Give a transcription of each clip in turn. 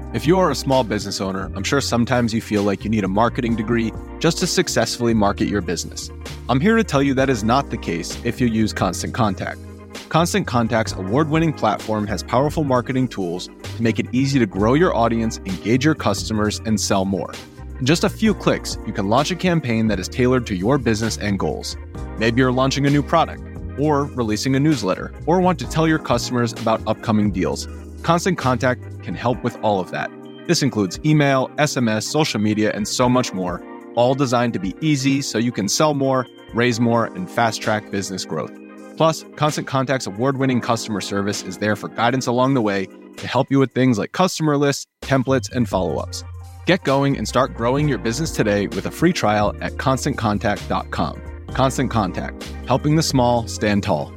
If you are a small business owner, I'm sure sometimes you feel like you need a marketing degree just to successfully market your business. I'm here to tell you that is not the case if you use Constant Contact. Constant Contact's award-winning platform has powerful marketing tools to make it easy to grow your audience, engage your customers, and sell more. In just a few clicks, you can launch a campaign that is tailored to your business and goals. Maybe you're launching a new product, or releasing a newsletter, or want to tell your customers about upcoming deals. Constant Contact can help with all of that. This includes email, SMS, social media, and so much more, all designed to be easy so you can sell more, raise more, and fast-track business growth. Plus, Constant Contact's award-winning customer service is there for guidance along the way to help you with things like customer lists, templates, and follow-ups. Get going and start growing your business today with a free trial at ConstantContact.com. Constant Contact, helping the small stand tall.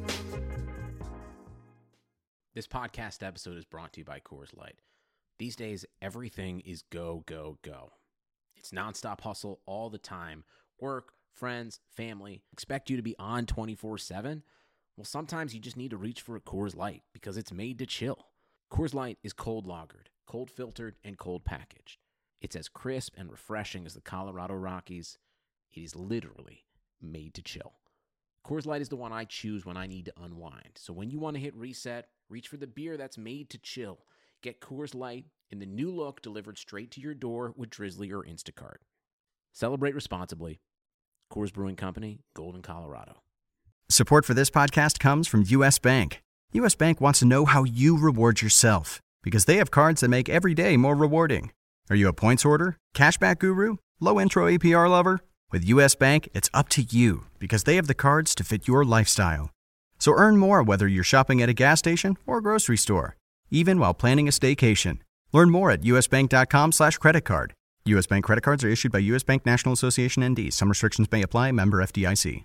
This podcast episode is brought to you by Coors Light. These days, everything is go, go, go. It's nonstop hustle all the time. Work, friends, family, expect you to be on 24/7. Well, sometimes you just need to reach for a Coors Light because it's made to chill. Coors Light is cold lagered, cold filtered, and cold packaged. It's as crisp and refreshing as the Colorado Rockies. It is literally made to chill. Coors Light is the one I choose when I need to unwind. So when you want to hit reset, reach for the beer that's made to chill. Get Coors Light in the new look delivered straight to your door with Drizzly or Instacart. Celebrate responsibly. Coors Brewing Company, Golden, Colorado. Support for this podcast comes from U.S. Bank. U.S. Bank wants to know how you reward yourself because they have cards that make every day more rewarding. Are you a points hoarder, cashback guru, low intro APR lover? With U.S. Bank, it's up to you because they have the cards to fit your lifestyle. So earn more whether you're shopping at a gas station or grocery store, even while planning a staycation. Learn more at usbank.com/creditcard. U.S. Bank credit cards are issued by U.S. Bank National Association ND. Some restrictions may apply. Member FDIC.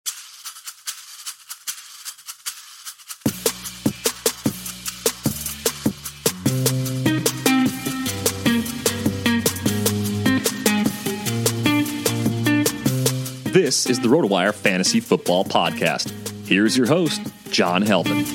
This is the RotoWire Fantasy Football Podcast. Here's your host, John Helton.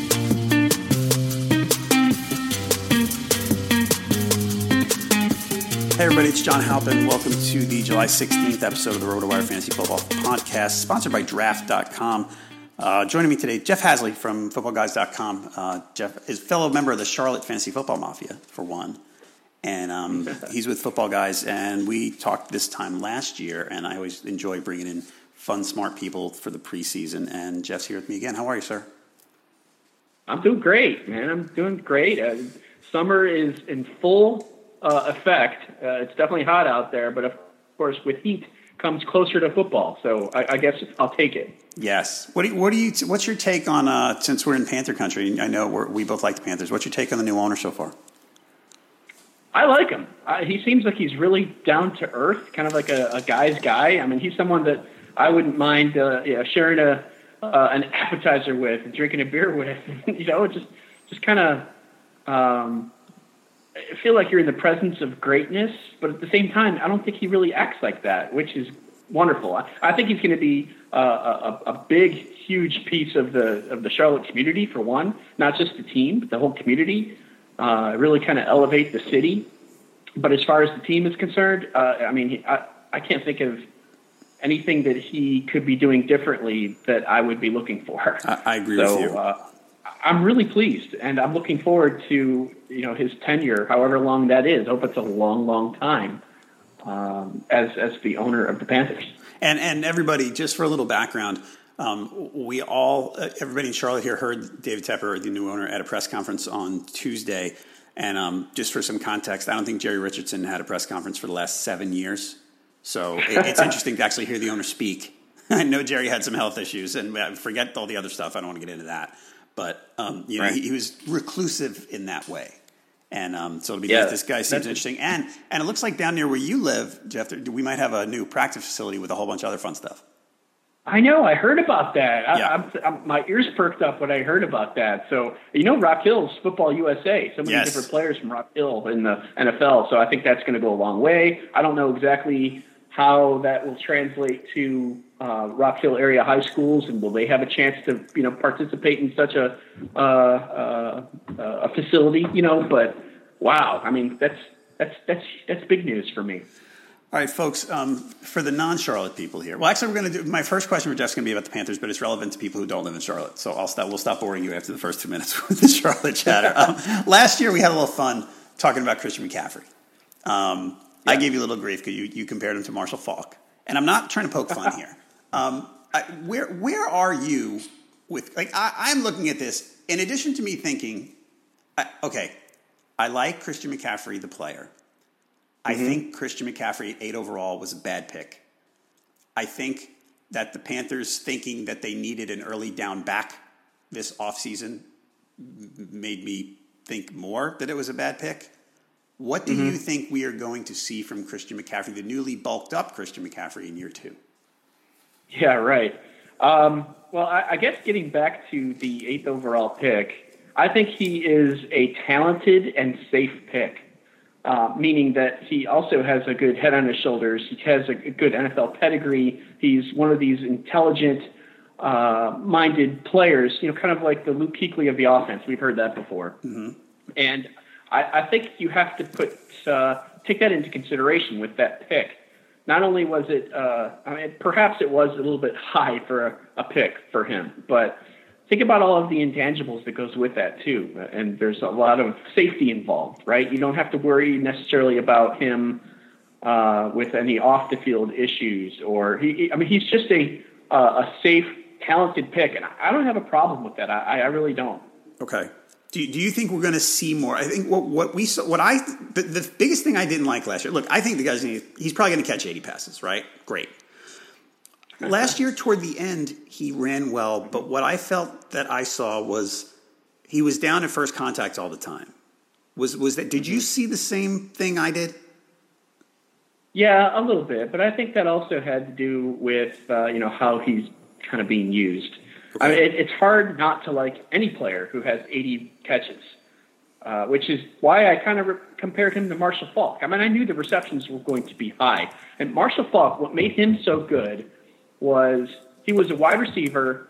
Hey everybody, it's John Halpin. Welcome to the July 16th episode of the RotoWire Fantasy Football Podcast, sponsored by Draft.com. Joining me today, Jeff Hasley from FootballGuys.com. Jeff is a fellow member of the Charlotte Fantasy Football Mafia, for one. And he's with Football Guys, and we talked this time last year, and I always enjoy bringing in fun, smart people for the preseason. And Jeff's here with me again. How are you, sir? I'm doing great, man. I'm doing great. Summer is in full effect. It's definitely hot out there, but of course, with heat comes closer to football. So I guess I'll take it. Yes. What's your take on since we're in Panther country? I know we both like the Panthers. What's your take on the new owner so far? I like him. He seems like he's really down to earth, kind of like a guy's guy. I mean, he's someone that I wouldn't mind sharing an appetizer with and drinking a beer with. Just kind of feel like you're in the presence of greatness, but at the same time, I don't think he really acts like that, which is wonderful. I think he's going to be a big, huge piece of the Charlotte community, for one, not just the team, but the whole community. Really kind of elevate the city. But as far as the team is concerned, I can't think of anything that he could be doing differently that I would be looking for. I agree with you. I'm really pleased, and I'm looking forward to his tenure, however long that is. I hope it's a long, long time as the owner of the Panthers. And everybody, just for a little background, everybody in Charlotte here heard David Tepper, the new owner, at a press conference on Tuesday. And just for some context, I don't think Jerry Richardson had a press conference for the last 7 years. So it's interesting to actually hear the owner speak. I know Jerry had some health issues, and forget all the other stuff. I don't want to get into that. But, right. He was reclusive in that way. And so it'll be nice. This guy seems interesting. And it looks like down near where you live, Jeff, we might have a new practice facility with a whole bunch of other fun stuff. I know. I heard about that. Yeah. My ears perked up when I heard about that. So, Rock Hill's Football USA. So many different players from Rock Hill in the NFL. So I think that's going to go a long way. I don't know exactly how that will translate to Rock Hill area high schools, and will they have a chance to participate in such a facility? But wow, I mean that's big news for me. All right, folks, for the non-Charlotte people here. Well, actually, we're going to do – my first question for Jeff's going to be about the Panthers, but it's relevant to people who don't live in Charlotte. So we'll stop boring you after the first 2 minutes with the Charlotte chatter. Last year, we had a little fun talking about Christian McCaffrey. I gave you a little grief because you compared him to Marshall Faulk. And I'm not trying to poke fun here. Where are you with – like, I'm looking at this. In addition to me thinking, I like Christian McCaffrey, the player. I think Christian McCaffrey at 8 overall was a bad pick. I think that the Panthers thinking that they needed an early down back this offseason made me think more that it was a bad pick. What do you think we are going to see from Christian McCaffrey, the newly bulked up Christian McCaffrey in year 2? Yeah, right. Well, I guess getting back to the 8th overall pick, I think he is a talented and safe pick. Meaning that he also has a good head on his shoulders. He has a good NFL pedigree. He's one of these intelligent, minded players, kind of like the Luke Kuechly of the offense. We've heard that before. And I think you have to take that into consideration with that pick. Not only was it, perhaps it was a little bit high for a pick for him, but think about all of the intangibles that goes with that too. And there's a lot of safety involved, right? You don't have to worry necessarily about him with any off the field issues he's just a safe, talented pick. And I don't have a problem with that. I really don't. Okay. Do you think we're going to see more? I think what we saw, the biggest thing I didn't like last year, look, I think the guy's he's probably going to catch 80 passes, right? Great. Last year, toward the end, he ran well, but what I felt that I saw was he was down at first contact all the time. Was that? Did you see the same thing I did? Yeah, a little bit, but I think that also had to do with how he's kind of being used. Okay. I mean, it's hard not to like any player who has 80 catches, which is why I kind of compared him to Marshall Faulk. I mean, I knew the receptions were going to be high, and Marshall Faulk, what made him so good was he was a wide receiver,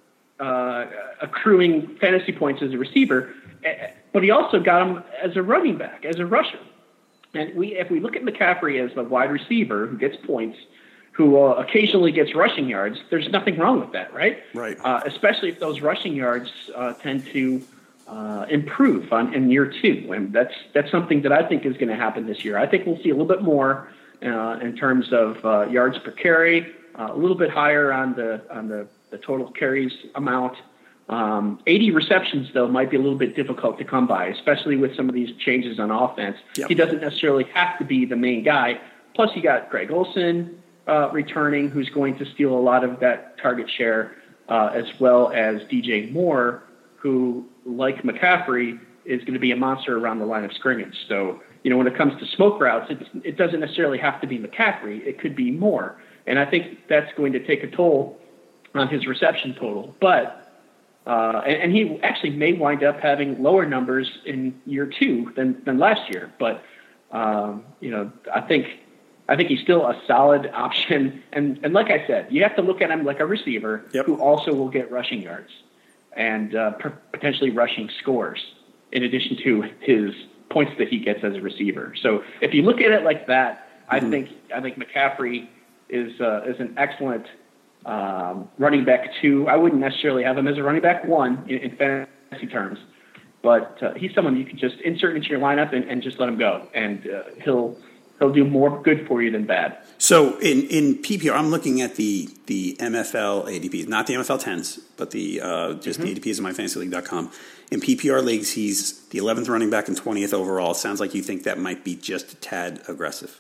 accruing fantasy points as a receiver, but he also got him as a running back, as a rusher. And if we look at McCaffrey as the wide receiver who gets points, who occasionally gets rushing yards, there's nothing wrong with that, right? Right. Especially if those rushing yards tend to improve in year 2. And that's something that I think is going to happen this year. I think we'll see a little bit more in terms of yards per carry, a little bit higher on the total carries amount. 80 receptions, though, might be a little bit difficult to come by, especially with some of these changes on offense. Yep. He doesn't necessarily have to be the main guy. Plus, you got Greg Olsen returning, who's going to steal a lot of that target share, as well as DJ Moore, who, like McCaffrey, is going to be a monster around the line of scrimmage. So, when it comes to smoke routes, it doesn't necessarily have to be McCaffrey. It could be Moore. And I think that's going to take a toll on his reception total. But and he actually may wind up having lower numbers in year 2 than last year. But I think he's still a solid option. And like I said, you have to look at him like a receiver who also will get rushing yards and potentially rushing scores in addition to his points that he gets as a receiver. So if you look at it like that, I think McCaffrey is an excellent running back 2. I wouldn't necessarily have him as a running back 1 in fantasy terms, but he's someone you can just insert into your lineup and just let him go, and he'll do more good for you than bad. So in PPR, I'm looking at the MFL ADPs, not the MFL 10s, but the just the ADPs on myfantasyleague.com. In PPR leagues, he's the 11th running back and 20th overall. Sounds like you think that might be just a tad aggressive.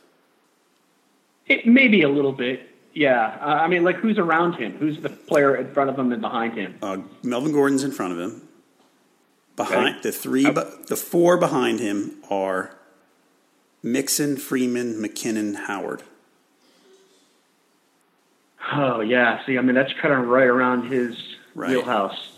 It may be a little bit, yeah. I mean, like, who's around him? Who's the player in front of him and behind him? Melvin Gordon's in front of him. Behind the 4 behind him are Mixon, Freeman, McKinnon, Howard. Oh yeah, see, I mean, that's kind of right around his wheelhouse.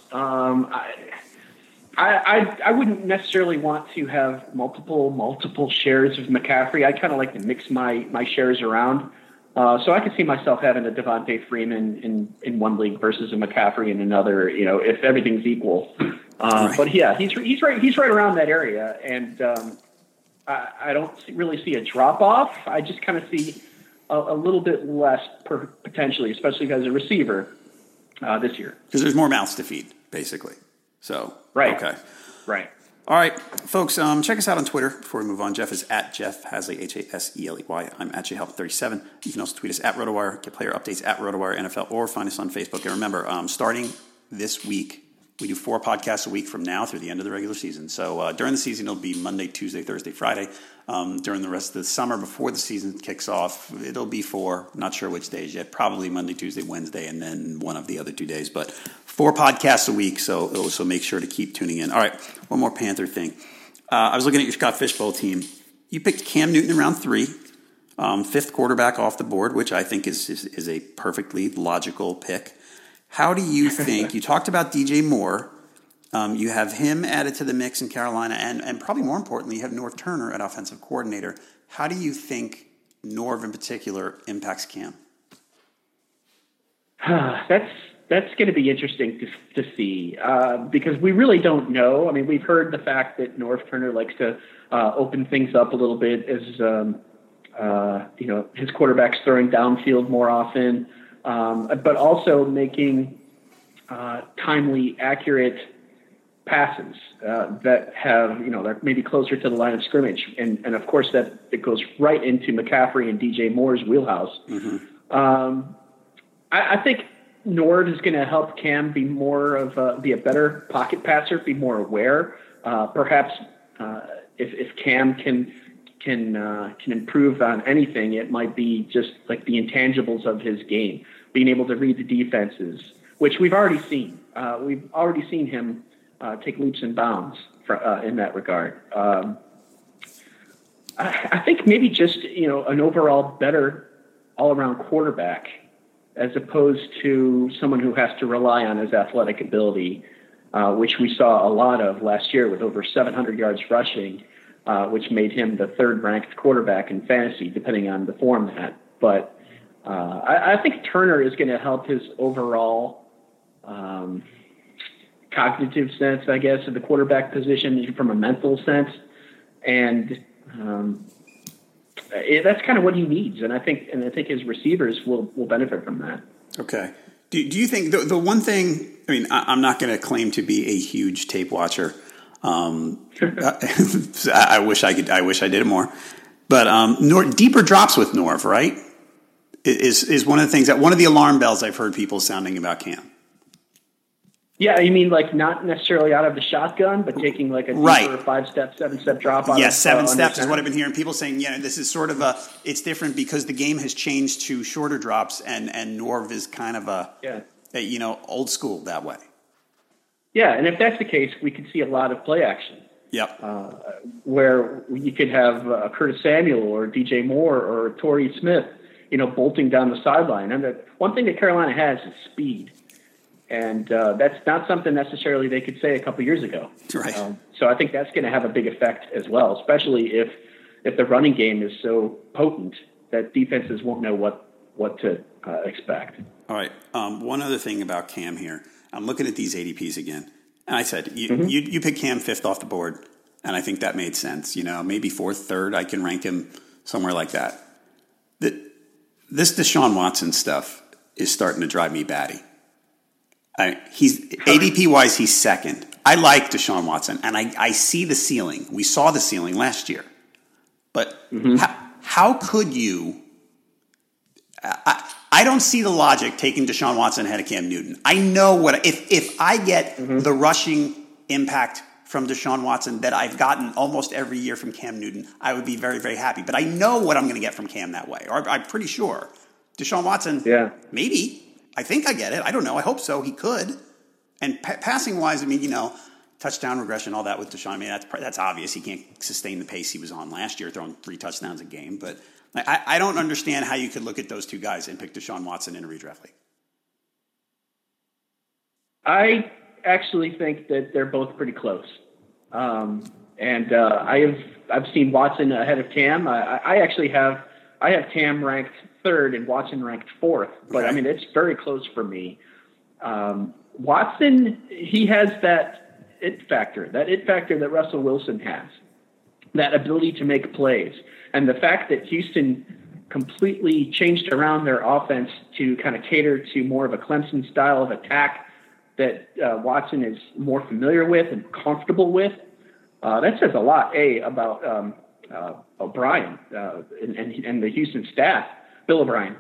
I wouldn't necessarily want to have multiple shares of McCaffrey. I kind of like to mix my shares around. So I could see myself having a Devontae Freeman in one league versus a McCaffrey in another, if everything's equal. But yeah, he's right around that area. And I don't really see a drop off. I just kind of see a little bit less potentially, especially as a receiver this year. Because there's more mouths to feed, basically. So, right. Okay. Right. All right, folks, check us out on Twitter before we move on. Jeff is at Jeff Haseley, Haseley. I'm at JHelp37. You can also tweet us at RotoWire, get player updates at RotoWire NFL, or find us on Facebook. And remember, starting this week, we do 4 podcasts a week from now through the end of the regular season. So during the season, it'll be Monday, Tuesday, Thursday, Friday. During the rest of the summer, before the season kicks off, it'll be 4. Not sure which days yet. Probably Monday, Tuesday, Wednesday, and then one of the other 2 days. But 4 podcasts a week, so make sure to keep tuning in. All right, one more Panther thing. I was looking at your Scott Fishbowl team. You picked Cam Newton in round 3, 5th quarterback off the board, which I think is a perfectly logical pick. How do you think, you talked about DJ Moore, you have him added to the mix in Carolina, and probably more importantly, you have Norv Turner at offensive coordinator. How do you think Norv in particular impacts Cam? That's going to be interesting to see because we really don't know. I mean, we've heard the fact that Norv Turner likes to open things up a little bit as his quarterback's throwing downfield more often, but also making timely, accurate passes that have they're maybe closer to the line of scrimmage, and of course that it goes right into McCaffrey and DJ Moore's wheelhouse. Mm-hmm. I think Norv is going to help Cam be be a better pocket passer, be more aware. Perhaps if Cam can improve on anything, it might be just like the intangibles of his game, being able to read the defenses, which we've already seen. We've already seen him take leaps and bounds in that regard. I think maybe just an overall better all-around quarterback, as opposed to someone who has to rely on his athletic ability, which we saw a lot of last year with over 700 yards rushing, which made him the 3rd-ranked quarterback in fantasy, depending on the format. But I think Turner is going to help his overall cognitive sense, I guess, of the quarterback position from a mental sense. And that's kind of what he needs. And I think his receivers will benefit from that. Okay. Do you think the one thing, I mean, I'm not going to claim to be a huge tape watcher. I wish I did it more, but deeper drops with Norv, right? Is one of the things one of the alarm bells I've heard people sounding about Cam. Yeah, you mean like not necessarily out of the shotgun, but taking like a deeper 5-step, 7-step drop? Yes, 7 steps is what I've been hearing people saying. Yeah, this is sort of it's different because the game has changed to shorter drops, and Norv is kind of a old school that way. Yeah, and if that's the case, we could see a lot of play action. Yep. Where you could have Curtis Samuel or DJ Moore or Torrey Smith, bolting down the sideline. And one thing that Carolina has is speed. And that's not something necessarily they could say a couple years ago. Right. So I think that's going to have a big effect as well, especially if the running game is so potent that defenses won't know what to expect. All right. One other thing about Cam here. I'm looking at these ADPs again. And I said, you picked Cam 5th off the board, and I think that made sense. Maybe 4th, 3rd, I can rank him somewhere like that. This Deshaun Watson stuff is starting to drive me batty. He's ADP-wise, he's 2nd. I like Deshaun Watson, and I see the ceiling. We saw the ceiling last year. But how could you I don't see the logic taking Deshaun Watson ahead of Cam Newton. I know if I get the rushing impact from Deshaun Watson that I've gotten almost every year from Cam Newton, I would be very, very happy. But I know what I'm going to get from Cam that way. Or I'm pretty sure. Deshaun Watson, maybe. I think I get it. I don't know. I hope so. He could. And passing-wise, I mean, touchdown regression, all that with Deshaun, I mean, that's obvious. He can't sustain the pace he was on last year, throwing 3 touchdowns a game. But I don't understand how you could look at those 2 guys and pick Deshaun Watson in a redraft league. I actually think that they're both pretty close. I've seen Watson ahead of Cam. I have Cam ranked 3rd and Watson ranked 4th, but I mean, it's very close for me. Watson, he has that it factor that Russell Wilson has. that ability to make plays. And the fact that Houston completely changed around their offense to kind of cater to more of a Clemson style of attack that Watson is more familiar with and comfortable with, that says a lot, about O'Brien and the Houston staff, Bill O'Brien.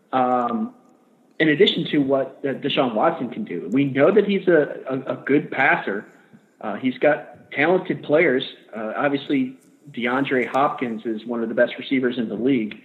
In addition to what Deshaun Watson can do, we know that he's a good passer. He's got talented players. Obviously, DeAndre Hopkins is one of the best receivers in the league.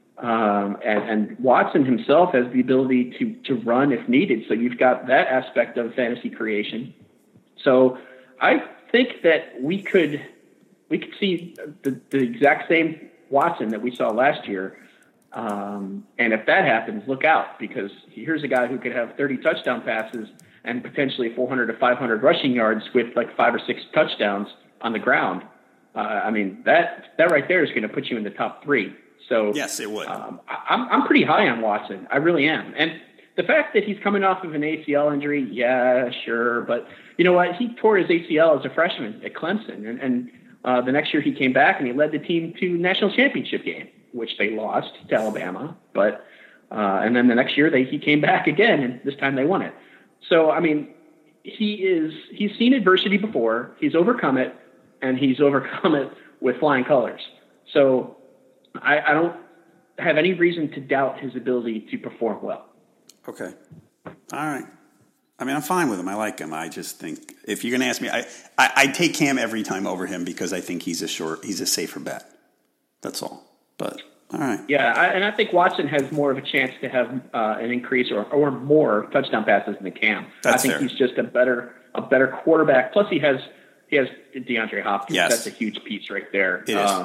And Watson himself has the ability to run if needed. So you've got that aspect of fantasy creation. So I think that we could see the exact same Watson that we saw last year. And if that happens, look out, because here's a guy who could have 30 touchdown passes and potentially 400 to 500 rushing yards with like 5 or 6 touchdowns on the ground. I mean, that right there is going to put you in the top 3. So yes, it would. I'm pretty high on Watson. I really am. And the fact that he's coming off of an ACL injury, yeah, sure. But you know what? He tore his ACL as a freshman at Clemson. And the next year he came back and he led the team to national championship game, which they lost to Alabama. But and then the next year he came back again, and this time they won it. So, I mean, he's seen adversity before. He's overcome it, and he's overcome it with flying colors. So I don't have any reason to doubt his ability to perform well. Okay. All right. I mean, I'm fine with him. I like him. I just think if you're going to ask me, I'd take Cam every time over him because I think he's a safer bet. That's all. But all right. Yeah, and I think Watson has more of a chance to have an increase or more touchdown passes than Cam. That's I think fair. he's just a better quarterback. Plus, he has DeAndre Hopkins. Yes. That's a huge piece right there. It is.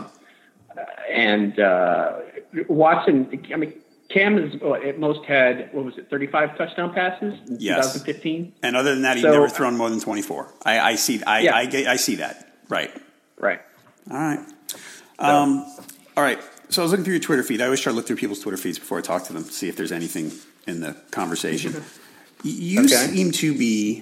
And Watson, I mean, Cam has at most had, 35 touchdown passes in 2015? And other than that, he's never thrown more than 24. I see that. Right. Right. All right. All right. So I was looking through your Twitter feed. I always try to look through people's Twitter feeds before I talk to them to see if there's anything in the conversation. You seem to be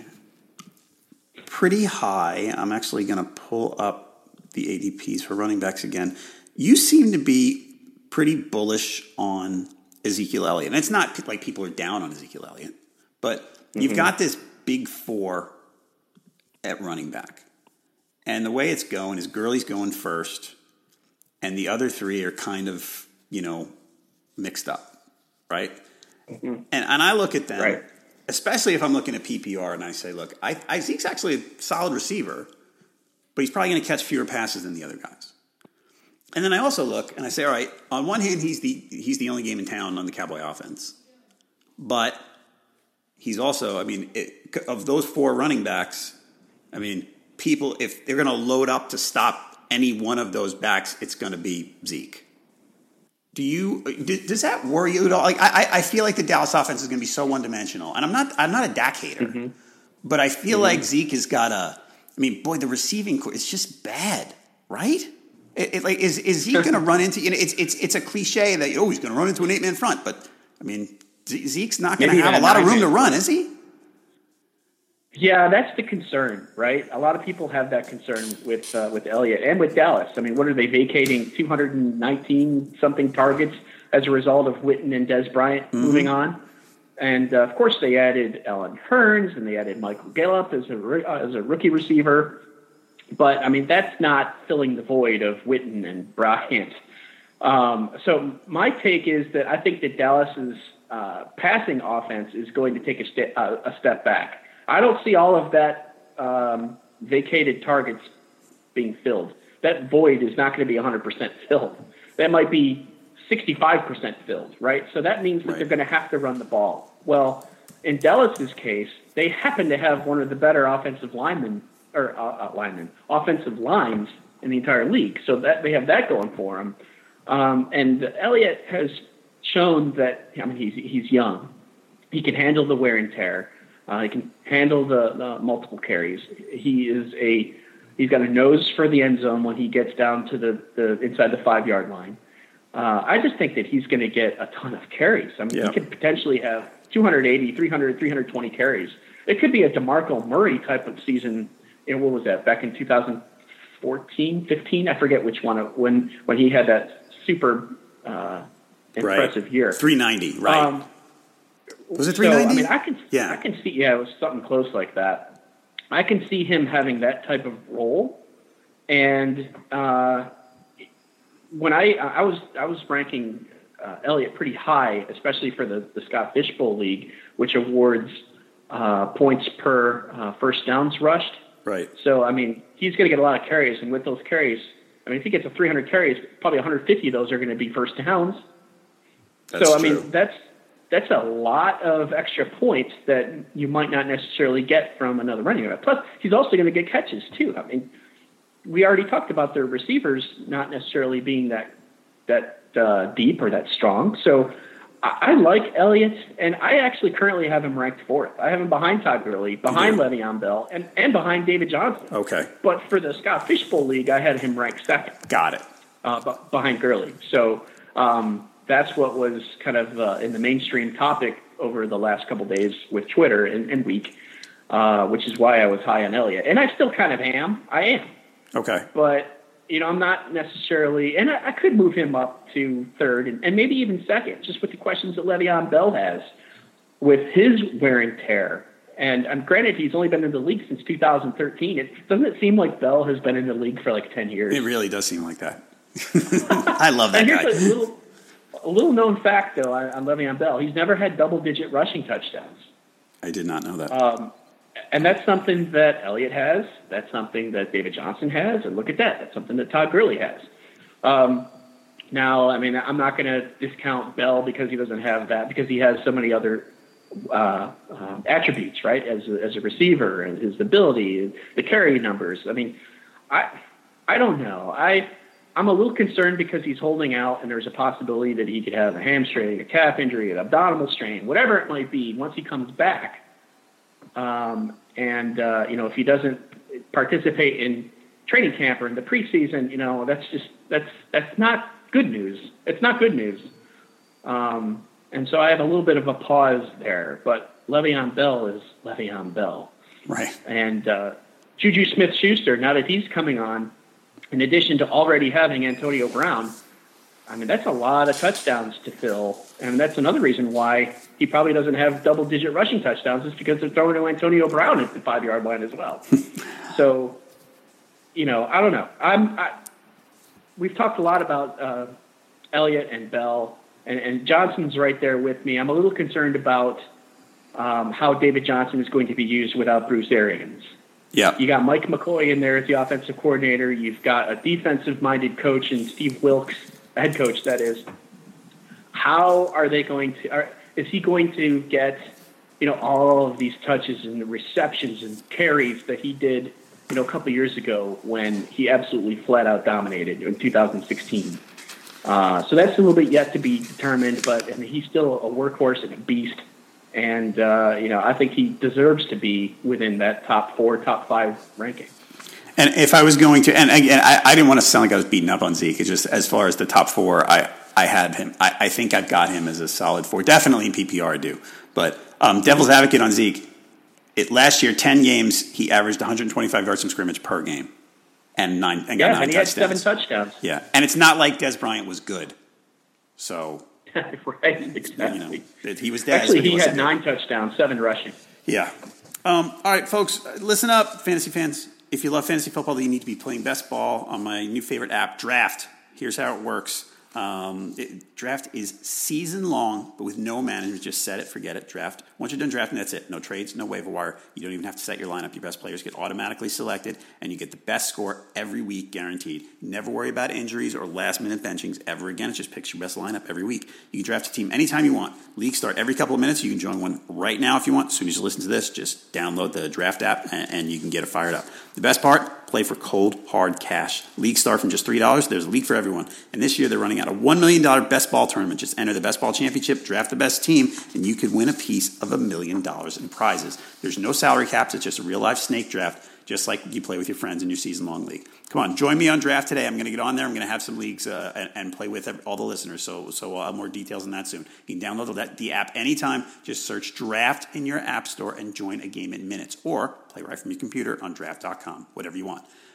pretty high. I'm actually going to pull up the ADPs for running backs again. You seem to be pretty bullish on Ezekiel Elliott. And it's not like people are down on Ezekiel Elliott, but you've got this big 4 at running back. And the way it's going is Gurley's going first, and the other 3 are kind of, mixed up, right? Mm-hmm. And I look at them, right, especially if I'm looking at PPR, and I say, look, Zeke's actually a solid receiver, but he's probably going to catch fewer passes than the other guys. And then I also look and I say, all right, on one hand, he's the only game in town on the Cowboy offense. But he's also, of those 4 running backs, people, if they're going to load up to stop any one of those backs, it's going to be Zeke. Does that worry you at all? Like, I feel like the Dallas offense is going to be so one-dimensional. And I'm not a Dak hater, but I feel like Zeke has got the receiving core, it's just bad, right? Is Zeke going to run into? It's a cliche that he's going to run into an 8-man front, but Zeke's not going to have a lot of room to run, is he? Yeah, that's the concern, right? A lot of people have that concern with Elliott and with Dallas. What are they vacating 219 something targets as a result of Witten and Des Bryant moving on? And of course, they added Allen Hurns and they added Michael Gallup as a rookie receiver. But, that's not filling the void of Witten and Bryant. So my take is that I think that Dallas's passing offense is going to take a step back. I don't see all of that vacated targets being filled. That void is not going to be 100% filled. That might be 65% filled, right? So that means that they're going to have to run the ball. Well, in Dallas's case, they happen to have one of the better offensive lines in the entire league. So that they have that going for them. And Elliott has shown that he's young. He can handle the wear and tear. He can handle the multiple carries. He's got a nose for the end zone when he gets down to the inside the 5-yard line. I just think that he's going to get a ton of carries. He could potentially have 280, 300, 320 carries. It could be a DeMarco Murray type of season. What was that, back in 2014 14, 15. I forget which one, when he had that super impressive year. 390, right? Was it 390? So, I can see, it was something close like that. I can see him having that type of role. And when I was ranking Elliott pretty high, especially for the Scott Fishbowl League, which awards points per first downs rushed. Right. So, I mean, he's going to get a lot of carries, and with those carries, I mean, if he gets 300 carries, probably 150 of those are going to be first downs. That's so, I true. mean, that's a lot of extra points that you might not necessarily get from another running back. Plus, he's also going to get catches, too. I mean, we already talked about their receivers not necessarily being that deep or that strong. So I like Elliott, and I actually currently have him ranked 4th. I have him behind Todd Gurley, behind Le'Veon Bell, and behind David Johnson. Okay. But for the Scott Fishbowl League, I had him ranked 2nd. Got it. Behind Gurley. So that's what was kind of in the mainstream topic over the last couple days with Twitter and week, which is why I was high on Elliott. And I still kind of am. I am. Okay. But, I'm not necessarily – and I could move him up to 3rd and maybe even 2nd, just with the questions that Le'Veon Bell has with his wear and tear. And granted, he's only been in the league since 2013. Doesn't it seem like Bell has been in the league for like 10 years? It really does seem like that. I love that guy. Here's a little known fact, though, on Le'Veon Bell. He's never had double-digit rushing touchdowns. I did not know that. And that's something that Elliott has. That's something that David Johnson has. And look at that. That's something that Todd Gurley has. Now, I mean, I'm not going to discount Bell because he doesn't have that, because he has so many other attributes, right, as a receiver and his ability, the carry numbers. I mean, I don't know. I'm a little concerned because he's holding out, and there's a possibility that he could have a hamstring, a calf injury, an abdominal strain, whatever it might be, once he comes back. If he doesn't participate in training camp or in the preseason, that's not good news. It's not good news. And so I have a little bit of a pause there, but Le'Veon Bell is Le'Veon Bell. Right. And Juju Smith-Schuster, now that he's coming on, in addition to already having Antonio Brown, I mean, that's a lot of touchdowns to fill. And that's another reason why he probably doesn't have double-digit rushing touchdowns, is because they're throwing to Antonio Brown at the 5-yard line as well. So, I don't know. We've talked a lot about Elliott and Bell, and Johnson's right there with me. I'm a little concerned about how David Johnson is going to be used without Bruce Arians. Yeah. You got Mike McCoy in there as the offensive coordinator. You've got a defensive-minded coach in Steve Wilks, head coach, that is. How are they going to is he going to get, all of these touches and receptions and carries that he did, a couple of years ago when he absolutely flat out dominated in 2016? So that's a little bit yet to be determined, but he's still a workhorse and a beast. And, I think he deserves to be within that top 4, top 5 ranking. And if I was going to, and again, I didn't want to sound like I was beating up on Zeke. It's just, as far as the top 4, I had him. I think I've got him as a solid 4. Definitely in PPR I do. But devil's advocate on Zeke, last year, 10 games, he averaged 125 yards from scrimmage per game. And got 9 touchdowns. And he had 7 touchdowns. Yeah. And it's not like Des Bryant was good. So... Right, exactly. He was Des. Actually, he had 9 touchdowns, 7 rushing. Yeah. All right, folks, listen up, fantasy fans. If you love fantasy football, then you need to be playing best ball on my new favorite app, Draft. Here's how it works. Draft is season long, but with no management. Just set it, forget it. Draft. Once you're done drafting, that's it. No trades, no waiver wire. You don't even have to set your lineup. Your best players get automatically selected, and you get the best score every week, guaranteed. Never worry about injuries or last-minute benchings ever again. It just picks your best lineup every week. You can draft a team anytime you want. Leagues start every couple of minutes. You can join one right now if you want. As soon as you listen to this, just download the Draft app, and you can get it fired up. The best part, play for cold, hard cash. Leagues start from just $3. There's a league for everyone. And this year, they're running out a $1 million best ball tournament. Just enter the best ball championship, draft the best team, and you could win a piece of $1 million in prizes. There's no salary caps. It's just a real-life snake draft, just like you play with your friends in your season-long league. Come on, join me on Draft today. I'm going to get on there. I'm going to have some leagues and play with all the listeners, so I'll have more details on that soon. You can download the app anytime. Just search Draft in your app store and join a game in minutes, or play right from your computer on draft.com, whatever you want.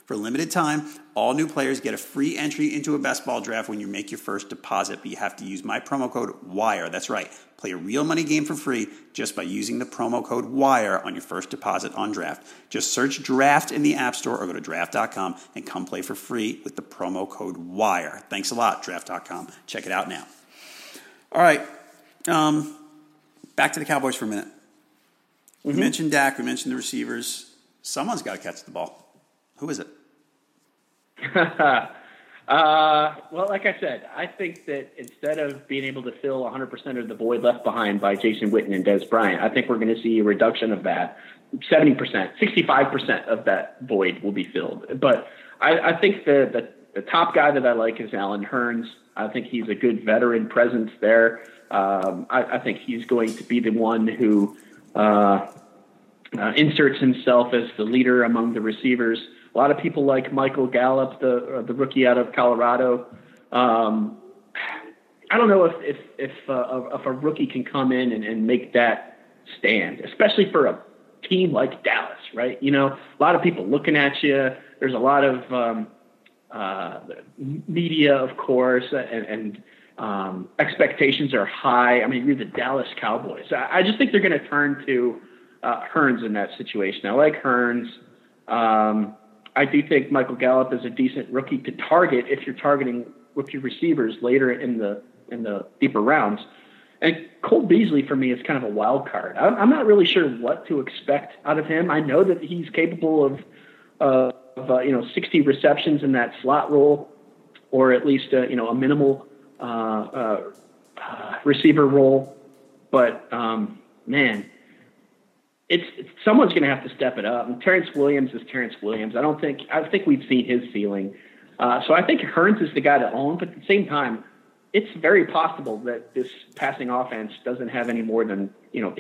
For a limited time, all new players get a free entry into a best ball draft when you make your first deposit, but you have to use my promo code WIRE. That's right. Play a real money game for free just by using the promo code WIRE on your first deposit on Draft. Just search Draft in the App Store or go to draft.com and come play for free with the promo code WIRE. Thanks a lot, draft.com. Check it out now. All right. Back to the Cowboys for a minute. We mentioned Dak. We mentioned the receivers. Someone's got to catch the ball. Who is it? Well, like I said, I think that instead of being able to fill 100% of the void left behind by Jason Witten and Dez Bryant, I think we're going to see a reduction of that. 70%, 65% of that void will be filled. But I think the top guy that I like is Allen Hurns. I think he's a good veteran presence there. I think he's going to be the one who inserts himself as the leader among the receivers. A lot of people like Michael Gallup, the rookie out of Colorado. I don't know if a rookie can come in and make that stand, especially for a team like Dallas, right? You know, a lot of people looking at you. There's a lot of media, of course, and expectations are high. I mean, you're the Dallas Cowboys. I just think they're going to turn to Hurns in that situation. I like Hurns. I do think Michael Gallup is a decent rookie to target if you're targeting rookie receivers later in the deeper rounds. And Cole Beasley for me is kind of a wild card. I'm not really sure what to expect out of him. I know that he's capable of 60 receptions in that slot role, or at least a minimal receiver role. But man, it's someone's going to have to step it up. And Terrence Williams is Terrence Williams. I think we've seen his ceiling. So I think Hurns is the guy to own. But at the same time, it's very possible that this passing offense doesn't have any more than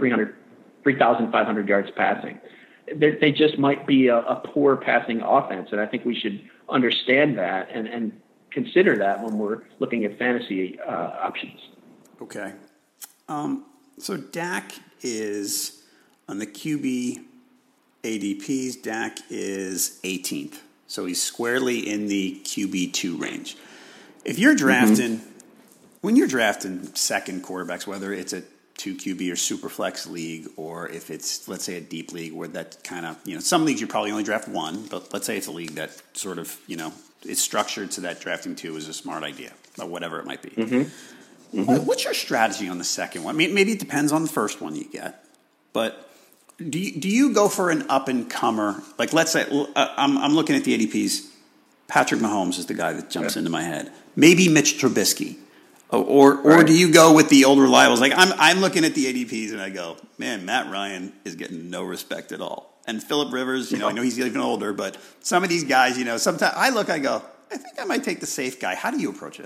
3,500 yards passing. They just might be a poor passing offense, and I think we should understand that and consider that when we're looking at fantasy options. Okay. So Dak is on the QB ADPs. Dak is 18th, so he's squarely in the QB2 range. If you're drafting, when you're drafting second quarterbacks, whether it's a 2 QB or super flex league, or if it's, let's say, a deep league where that kind of, some leagues you probably only draft one, but let's say it's a league that sort of, is structured so that drafting 2 is a smart idea, or whatever it might be. What's your strategy on the second one? I mean, maybe it depends on the first one you get, but do you go for an up-and-comer? Like, let's say, I'm looking at the ADPs. Patrick Mahomes is the guy that jumps into my head. Maybe Mitch Trubisky. Or do you go with the old reliables? Like, I'm looking at the ADPs and I go, man, Matt Ryan is getting no respect at all. And Phillip Rivers, I know he's even older, but some of these guys, sometimes I go, I think I might take the safe guy. How do you approach it?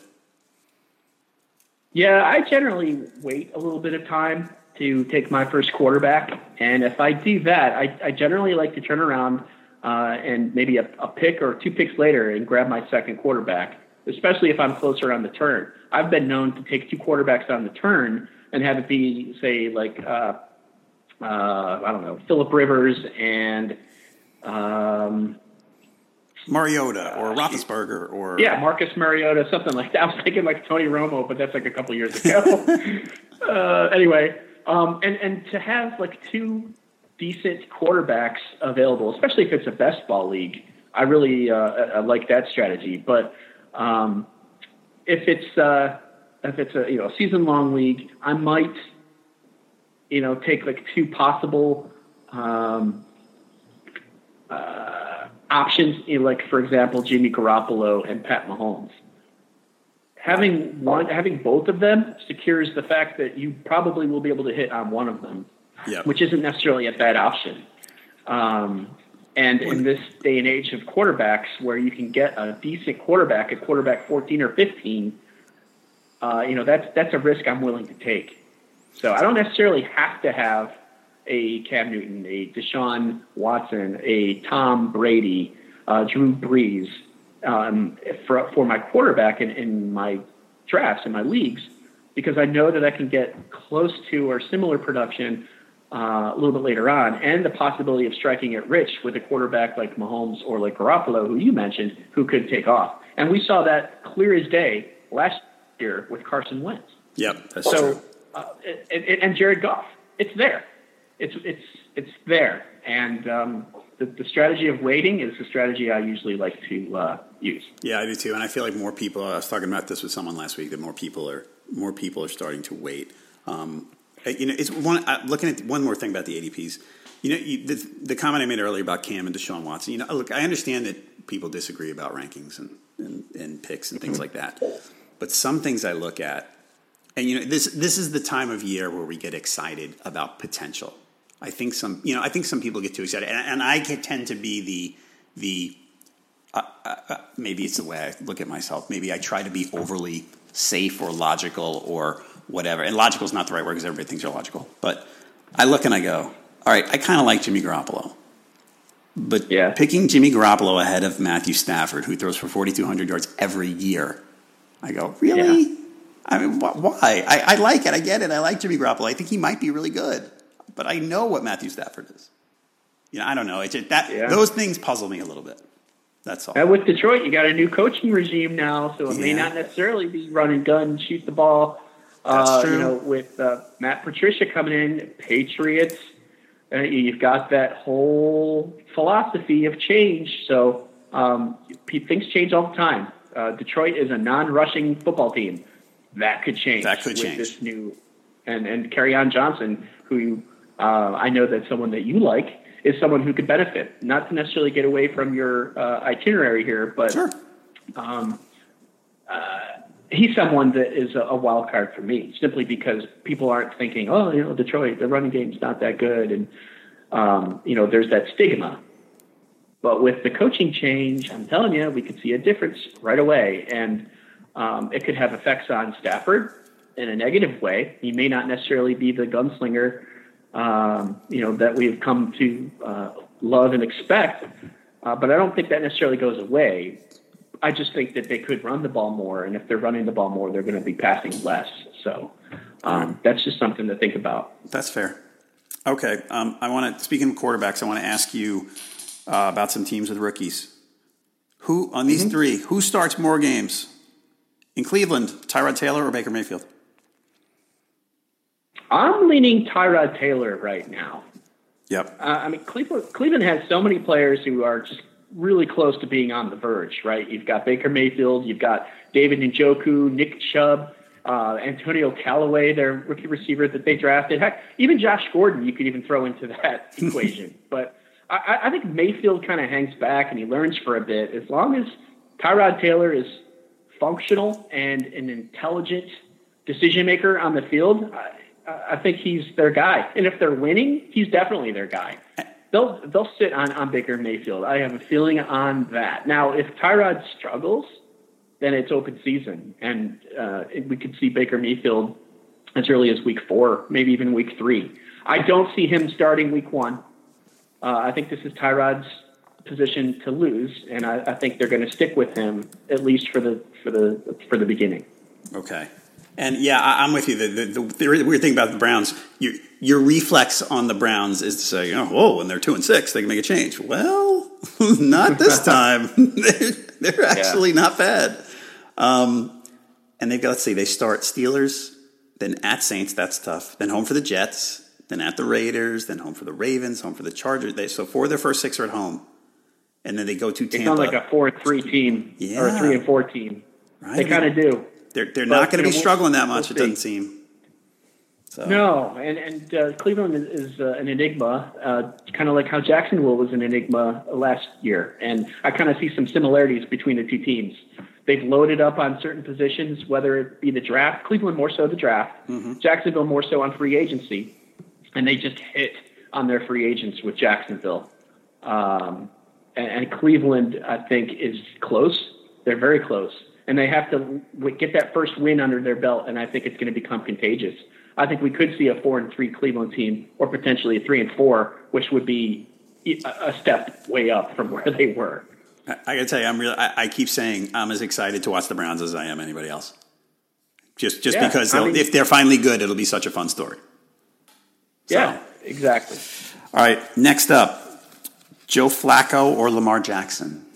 Yeah, I generally wait a little bit of time to take my first quarterback. And if I do that, I generally like to turn around and maybe a pick or 2 picks later and grab my second quarterback, especially if I'm closer on the turn. I've been known to take 2 quarterbacks on the turn and have it be, say, like, I don't know, Phillip Rivers and Mariota or Roethlisberger or... Yeah, Marcus Mariota, something like that. I was thinking like Tony Romo, but that's like a couple years ago. Anyway, and to have like 2 decent quarterbacks available, especially if it's a best ball league, I really I like that strategy. But if it's a season long league, I might take like 2 possible options, like for example Jimmy Garoppolo and Pat Mahomes. Having both of them secures the fact that you probably will be able to hit on one of them, which isn't necessarily a bad option. And in this day and age of quarterbacks, where you can get a decent quarterback at quarterback 14 or 15, that's a risk I'm willing to take. So I don't necessarily have to have a Cam Newton, a Deshaun Watson, a Tom Brady, Drew Brees for my quarterback in my drafts, in my leagues, because I know that I can get close to or similar production a little bit later on, and the possibility of striking it rich with a quarterback like Mahomes or like Garoppolo, who you mentioned, who could take off. And we saw that clear as day last year with Carson Wentz. Yep, that's true. And Jared Goff, it's there. It's there. And the strategy of waiting is the strategy I usually like to use. Yeah, I do too. And I feel like more people, I was talking about this with someone last week, that more people are starting to wait. It's one. Looking at one more thing about the ADPs. The comment I made earlier about Cam and Deshaun Watson. Look, I understand that people disagree about rankings and picks and things like that. But some things I look at, and this is the time of year where we get excited about potential. I think some people get too excited, and I tend to be the maybe it's the way I look at myself. Maybe I try to be overly safe or logical or whatever. And logical is not the right word because everybody thinks you're logical. But I look and I go, all right, I kind of like Jimmy Garoppolo. But picking Jimmy Garoppolo ahead of Matthew Stafford, who throws for 4,200 yards every year, I go, really? Yeah. I mean, why? I like it. I get it. I like Jimmy Garoppolo. I think he might be really good. But I know what Matthew Stafford is. I don't know. It's just those things puzzle me a little bit. That's all. And with Detroit, you got a new coaching regime now, so it may not necessarily be run and gun, shoot the ball. That's true. With Matt Patricia coming in, Patriots, you've got that whole philosophy of change. So things change all the time. Detroit is a non-rushing football team. That could change. With this new and Kerryon Johnson, who I know that's someone that you like, is someone who could benefit. Not to necessarily get away from your itinerary here, but sure. He's someone that is a wild card for me, simply because people aren't thinking, Detroit, the running game's not that good. And, there's that stigma. But with the coaching change, I'm telling you, we could see a difference right away. And it could have effects on Stafford in a negative way. He may not necessarily be the gunslinger, that we've come to love and expect. But I don't think that necessarily goes away. I just think that they could run the ball more, and if they're running the ball more, they're going to be passing less. So that's just something to think about. That's fair. Okay, speaking of quarterbacks, I want to ask you about some teams with rookies. Who on these three? Who starts more games in Cleveland? Tyrod Taylor or Baker Mayfield? I'm leaning Tyrod Taylor right now. Yep. Cleveland has so many players who are just really close to being on the verge, right? You've got Baker Mayfield, you've got David Njoku, Nick Chubb, Antonio Callaway, their rookie receiver that they drafted. Heck, even Josh Gordon, you could even throw into that equation. But I think Mayfield kind of hangs back and he learns for a bit. As long as Tyrod Taylor is functional and an intelligent decision maker on the field, I think he's their guy. And if they're winning, he's definitely their guy. They'll sit on Baker Mayfield. I have a feeling on that. Now, if Tyrod struggles, then it's open season. And we could see Baker Mayfield as early as week 4, maybe even week 3. I don't see him starting week 1. I think this is Tyrod's position to lose, and I think they're going to stick with him at least for the beginning. Okay. And I'm with you. The weird thing about the Browns, your reflex on the Browns is to say, when they're 2-6, they can make a change. Well, not this time. They're actually not bad. And they've got, they start Steelers, then at Saints, that's tough. Then home for the Jets, then at the Raiders, then home for the Ravens, home for the Chargers. So 4 of their first 6 are at home. And then they go to Tampa. They sound like a 4-3 team or a 3-4 team. Right. They kind of do. They're not going to be struggling that much, it doesn't seem. So. No, and Cleveland is an enigma, kind of like how Jacksonville was an enigma last year. And I kind of see some similarities between the two teams. They've loaded up on certain positions, whether it be the draft, Cleveland more so the draft, Jacksonville more so on free agency, and they just hit on their free agents with Jacksonville. And Cleveland, I think, is close. They're very close. And they have to get that first win under their belt, and I think it's going to become contagious. I think we could see a 4-3 Cleveland team, or potentially a 3-4, which would be a step way up from where they were. I got to tell you, I keep saying I'm as excited to watch the Browns as I am anybody else. Just because if they're finally good, it'll be such a fun story. So, exactly. All right, next up, Joe Flacco or Lamar Jackson?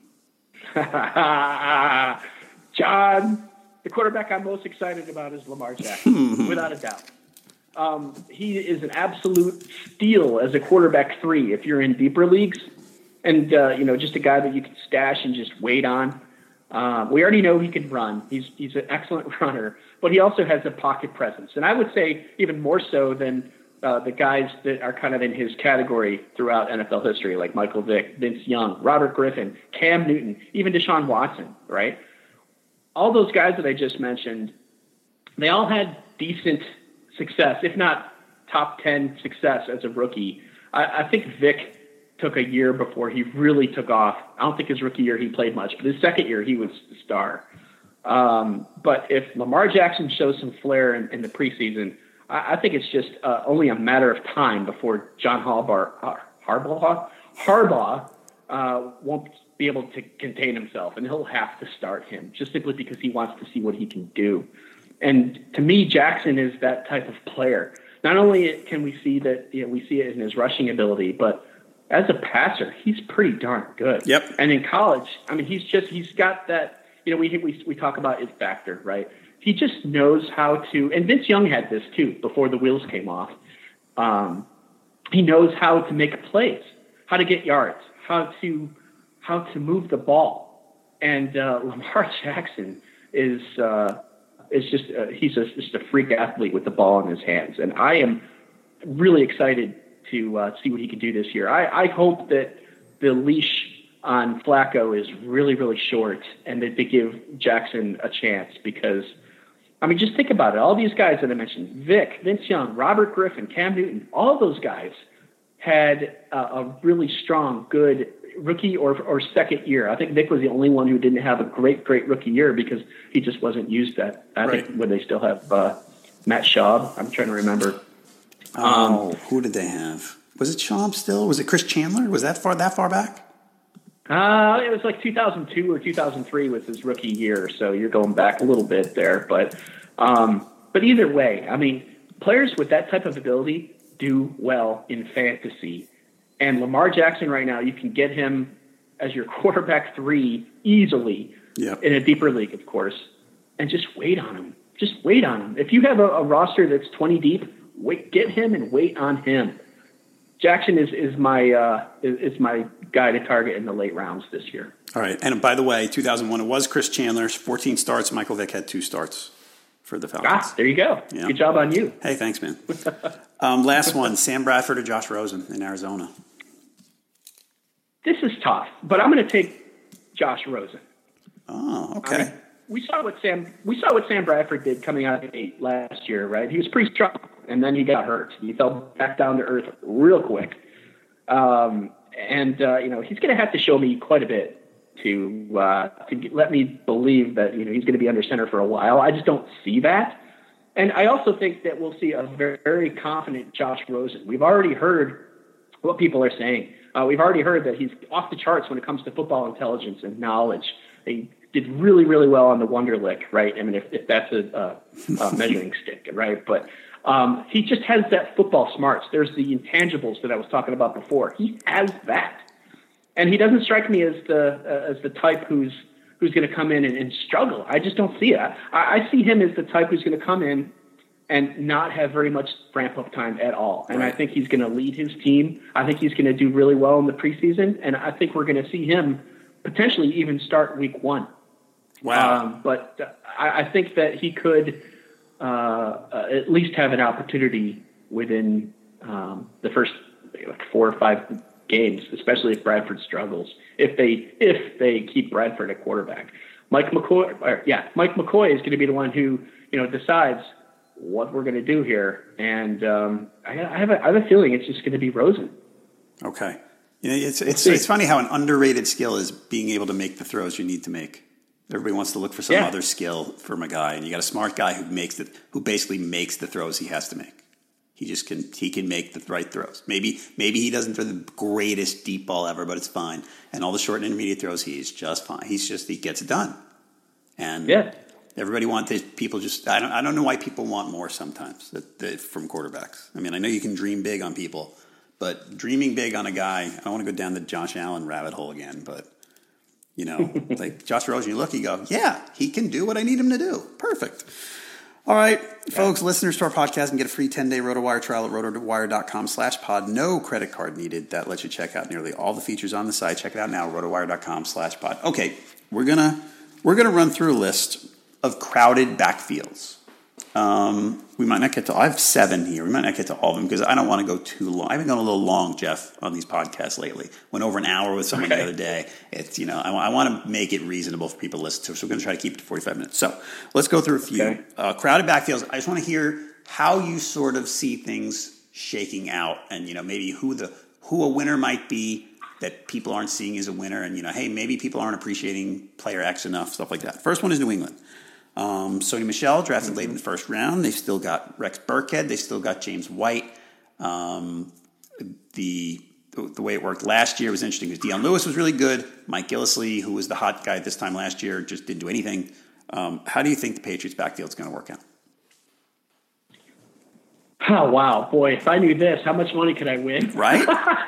John, the quarterback I'm most excited about is Lamar Jackson, without a doubt. He is an absolute steal as a quarterback 3 if you're in deeper leagues, and just a guy that you can stash and just wait on. We already know he can run. He's an excellent runner, but he also has a pocket presence, and I would say even more so than the guys that are kind of in his category throughout NFL history, like Michael Vick, Vince Young, Robert Griffin, Cam Newton, even Deshaun Watson, right? All those guys that I just mentioned, they all had decent success, if not top 10 success as a rookie. I think Vic took a year before he really took off. I don't think his rookie year he played much, but his second year he was the star. But if Lamar Jackson shows some flair in the preseason, I think it's just only a matter of time before John Harbaugh won't be able to contain himself, and he'll have to start him just simply because he wants to see what he can do. And to me, Jackson is that type of player. Not only can we see that, we see it in his rushing ability, but as a passer, he's pretty darn good. Yep. And in college, I mean, he's got that. We talk about it factor, right? He just knows how to, and Vince Young had this too before the wheels came off. He knows how to make plays, how to get yards, how to move the ball. And Lamar Jackson is just a freak athlete with the ball in his hands. And I am really excited to see what he can do this year. I hope that the leash on Flacco is really, really short and that they give Jackson a chance because, I mean, just think about it. All these guys that I mentioned, Vic, Vince Young, Robert Griffin, Cam Newton, all those guys had a really strong, good rookie or second year. I think Vic was the only one who didn't have a great rookie year because he just wasn't used that. I think when they still have Matt Schaub. I'm trying to remember. Who did they have? Was it Schaub still? Was it Chris Chandler? Was that far back? It was like 2002 or 2003 was his rookie year, so you're going back a little bit there. But either way, I mean, players with that type of ability do well in fantasy. And Lamar Jackson right now, you can get him as your quarterback 3 easily in a deeper league, of course, and just wait on him. Just wait on him. If you have a roster that's 20 deep, get him and wait on him. Jackson is my guy to target in the late rounds this year. All right. And by the way, 2001, it was Chris Chandler's 14 starts. Michael Vick had 2 starts for the Falcons. There you go. Yeah. Good job on you. Hey, thanks, man. Last one, Sam Bradford or Josh Rosen in Arizona? This is tough, but I'm going to take Josh Rosen. Oh, okay. I mean, we saw what Sam Bradford did coming out of the gate last year, right? He was pretty strong, and then he got hurt. He fell back down to earth real quick. He's going to have to show me quite a bit to let me believe that he's going to be under center for a while. I just don't see that, and I also think that we'll see a very, very confident Josh Rosen. We've already heard what people are saying. We've already heard that he's off the charts when it comes to football intelligence and knowledge. He did really, really well on the Wonderlic, right? I mean, if that's a measuring stick, right? But he just has that football smarts. There's the intangibles that I was talking about before. He has that, and he doesn't strike me as the type who's going to come in and struggle. I just don't see it. I see him as the type who's going to come in and not have very much ramp-up time at all. And right. I think he's going to lead his team. I think he's going to do really well in the preseason, and I think we're going to see him potentially even start week 1. Wow. But I think that he could at least have an opportunity within the first 4 or 5 games, especially if Bradford struggles, if they keep Bradford at quarterback. Mike McCoy is going to be the one who decides what we're going to do here, and I have a feeling it's just going to be Rosen. Okay, it's funny how an underrated skill is being able to make the throws you need to make. Everybody wants to look for some other skill from a guy, and you got a smart guy who basically makes the throws he has to make. He can make the right throws. Maybe he doesn't throw the greatest deep ball ever, but it's fine. And all the short and intermediate throws, he's just fine. He gets it done. And Everybody wants people just. I don't know why people want more sometimes from quarterbacks. I mean, I know you can dream big on people, but dreaming big on a guy. I don't want to go down the Josh Allen rabbit hole again, but like Josh Rosen, you look, you go, yeah, he can do what I need him to do. Perfect. All right, folks, listeners to our podcast can get a free 10-day RotoWire trial at rotowire.com/pod. No credit card needed. That lets you check out nearly all the features on the site. Check it out now, rotowire.com/pod. Okay, we're gonna run through a list of crowded backfields. We might not get to. I have 7 here. We might not get to all of them because I don't want to go too long. I've been going a little long, Jeff, on these podcasts lately. Went over an hour with someone the other day. It's I want to make it reasonable for people to listen to. So we're going to try to keep it to 45 minutes. So let's go through a few crowded backfields. I just want to hear how you sort of see things shaking out, and maybe who a winner might be that people aren't seeing as a winner, and hey, maybe people aren't appreciating player X enough, stuff like that. First one is New England. Sony Michel drafted late in the first round. They've still got Rex Burkhead. They still got James White. The way it worked last year was interesting because Deion Lewis was really good. Mike Gillislee, who was the hot guy this time last year, just didn't do anything. How do you think the Patriots' backfield is going to work out? Oh, wow. Boy, if I knew this, how much money could I win? Right?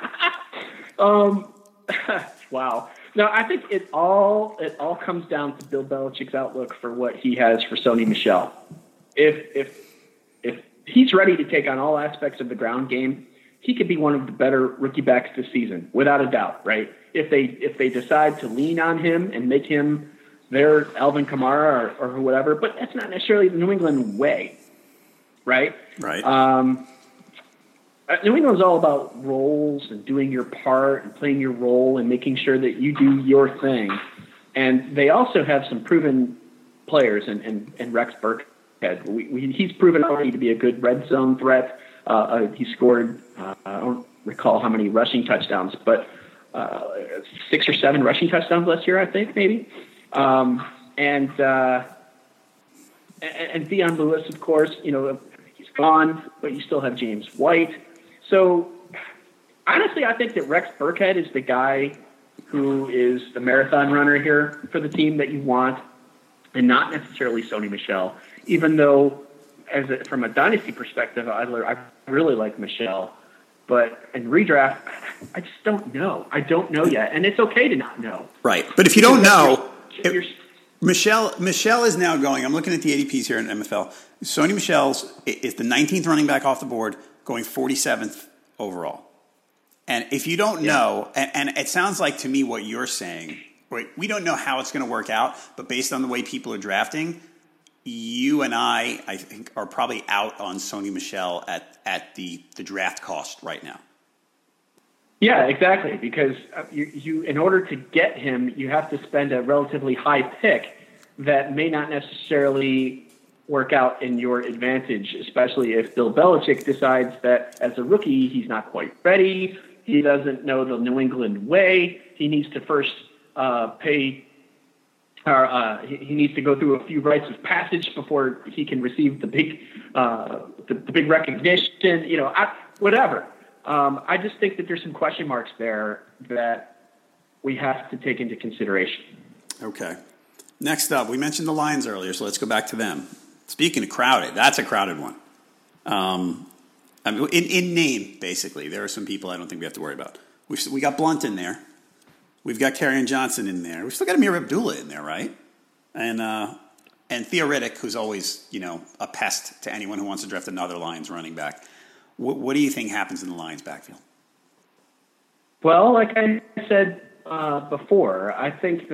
Wow. No, I think it all comes down to Bill Belichick's outlook for what he has for Sony Michel. If he's ready to take on all aspects of the ground game, he could be one of the better rookie backs this season, without a doubt, right? If they decide to lean on him and make him their Alvin Kamara or whatever, but that's not necessarily the New England way, right? Right. New England's all about roles and doing your part and playing your role and making sure that you do your thing. And they also have some proven players and Rex Burkhead. He's proven already to be a good red zone threat. He scored, I don't recall how many rushing touchdowns, but 6 or 7 rushing touchdowns last year, I think, maybe. And Deion Lewis, of course, he's gone, but you still have James White. So, honestly, I think that Rex Burkhead is the guy who is the marathon runner here for the team that you want, and not necessarily Sony Michel, even though from a dynasty perspective, I really like Michel. But in redraft, I just don't know. I don't know yet, and it's okay to not know. Right, but if you don't know, Michel is now going. I'm looking at the ADPs here in MFL. Sony Michel is the 19th running back off the board, going 47th overall. And if you don't know, and it sounds like to me what you're saying, we don't know how it's going to work out, but based on the way people are drafting, you and I think, are probably out on Sony Michel at the draft cost right now. Yeah, exactly. Because you in order to get him, you have to spend a relatively high pick that may not necessarily work out in your advantage, especially if Bill Belichick decides that as a rookie, he's not quite ready. He doesn't know the New England way. He needs to first he needs to go through a few rites of passage before he can receive the big recognition, whatever. I just think that there's some question marks there that we have to take into consideration. Okay. Next up, we mentioned the Lions earlier, so let's go back to them. Speaking of crowded, that's a crowded one. In name, basically, there are some people I don't think we have to worry about. We got Blunt in there. We've got Kerryon Johnson in there. We've still got Amir Abdullah in there, right? And Theo Riddick, who's always a pest to anyone who wants to draft another Lions running back. What do you think happens in the Lions backfield? Well, like I said before, I think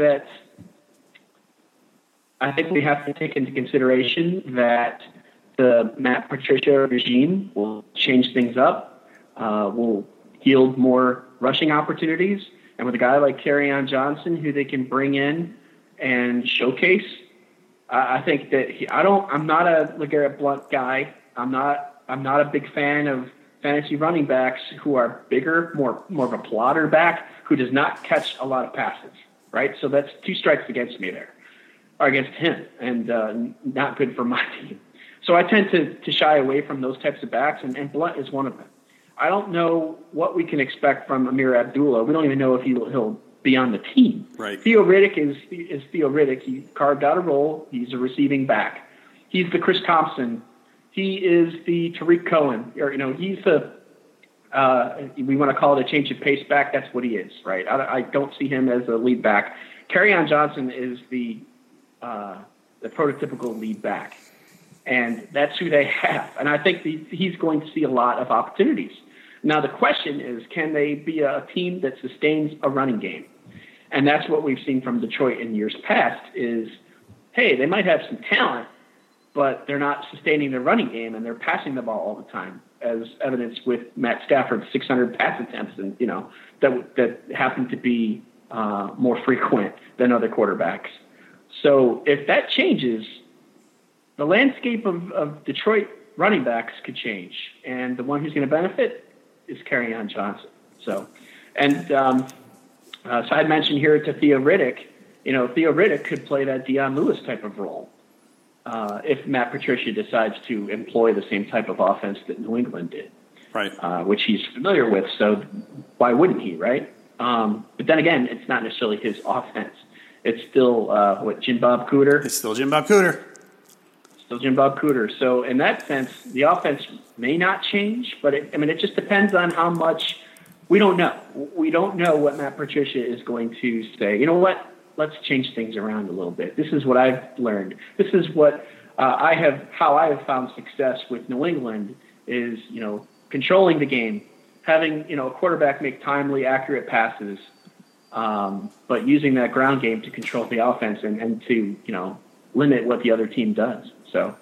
we have to take into consideration that the Matt Patricia regime will change things up, will yield more rushing opportunities, and with a guy like Kerryon Johnson, who they can bring in and showcase, I think that I'm not a LeGarrette Blount guy. I'm not a big fan of fantasy running backs who are bigger, more of a plotter back who does not catch a lot of passes, right? So that's 2 strikes against me there, or against him, and not good for my team. So I tend to shy away from those types of backs, and Blount is one of them. I don't know what we can expect from Amir Abdullah. We don't even know if he'll be on the team. Right. Theo Riddick is Theo Riddick. He carved out a role. He's a receiving back. He's the Chris Thompson. He is the Tariq Cohen. Or, he's the we want to call it a change of pace back. That's what he is, right? I don't see him as a lead back. Kerryon Johnson is the prototypical lead back, and that's who they have. And I think he's going to see a lot of opportunities. Now the question is, can they be a team that sustains a running game? And that's what we've seen from Detroit in years past. Is hey, they might have some talent, but they're not sustaining their running game, and they're passing the ball all the time, as evidenced with Matt Stafford's 600 pass attempts, and that happen to be more frequent than other quarterbacks. So if that changes, the landscape of Detroit running backs could change, and the one who's going to benefit is Kerryon Johnson. So I mentioned here to Theo Riddick. Theo Riddick could play that Dion Lewis type of role. If Matt Patricia decides to employ the same type of offense that New England did, right? Which he's familiar with, so why wouldn't he, right? But then again, it's not necessarily his offense. It's still Jim Bob Cooter. It's still Jim Bob Cooter. Still Jim Bob Cooter. So in that sense, the offense may not change, but it just depends on how much. We don't know. We don't know what Matt Patricia is going to say. You know what? Let's change things around a little bit. This is what I've learned. This is what how I have found success with New England is, controlling the game, having, a quarterback make timely, accurate passes, but using that ground game to control the offense and to, limit what the other team does. So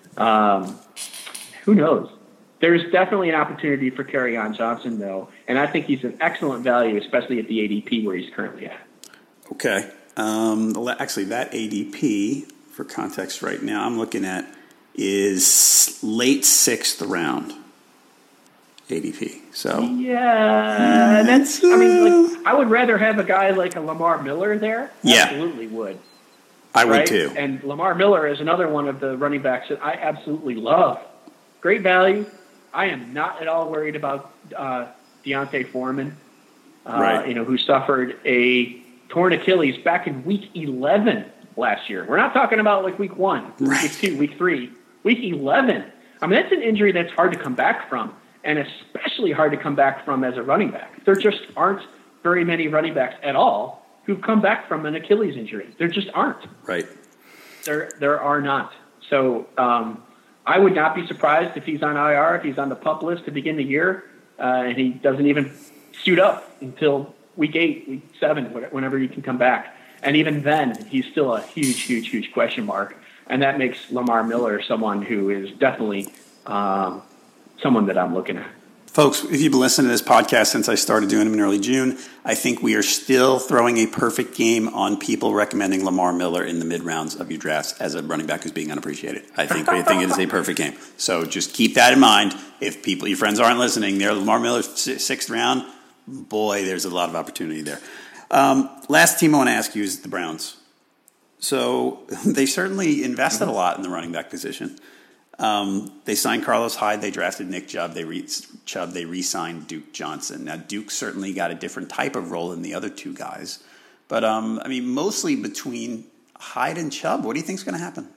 who knows? There's definitely an opportunity for Kerryon Johnson, though, and I think he's an excellent value, especially at the ADP where he's currently at. Okay. Actually, that ADP, for context right now, I'm looking at is late 6th round ADP. So yeah, that's. I would rather have a guy like a Lamar Miller there. Yeah, absolutely would. I would too. And Lamar Miller is another one of the running backs that I absolutely love. Great value. I am not at all worried about Deontay Foreman, who suffered a torn Achilles back in week 11 last year. We're not talking about like week 1, week 2, week 3, week 11. That's an injury that's hard to come back from, and especially hard to come back from as a running back. There just aren't very many running backs at all who've come back from an Achilles injury. There just aren't. Right. There are not. So I would not be surprised if he's on IR, if he's on the PUP list to begin the year, and he doesn't even suit up until week 8, week 7, whenever he can come back. And even then, he's still a huge, huge, huge question mark. And that makes Lamar Miller someone who is definitely someone that I'm looking at. Folks, if you've been listening to this podcast since I started doing them in early June, I think we are still throwing a perfect game on people recommending Lamar Miller in the mid-rounds of your drafts as a running back who's being unappreciated. I think it is a perfect game. So just keep that in mind. If your friends aren't listening, they're Lamar Miller 6th round, boy, there's a lot of opportunity there. Last team I want to ask you is the Browns. So they certainly invested a lot in the running back position. They signed Carlos Hyde. They drafted Nick Chubb. They re-signed Duke Johnson. Now, Duke certainly got a different type of role than the other two guys. But, mostly between Hyde and Chubb, what do you think is going to happen?